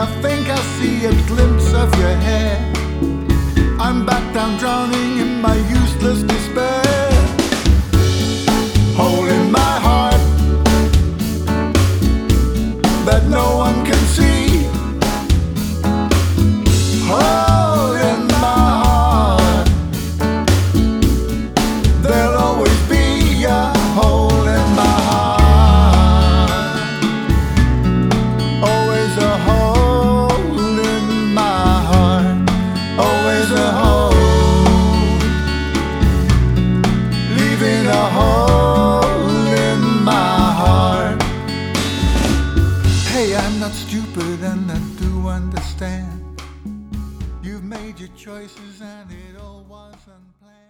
I think I see a glimpse of your hair. I'm back down drowning in my useless despair. Hole in my heart that no one can see. Hole in my heart, there'll always be a hole in my heart. Always a hole in my heart. Always a hole, leaving a hole in my heart. Hey, I'm not stupid and I do understand. You've made your choices and it all was unplanned.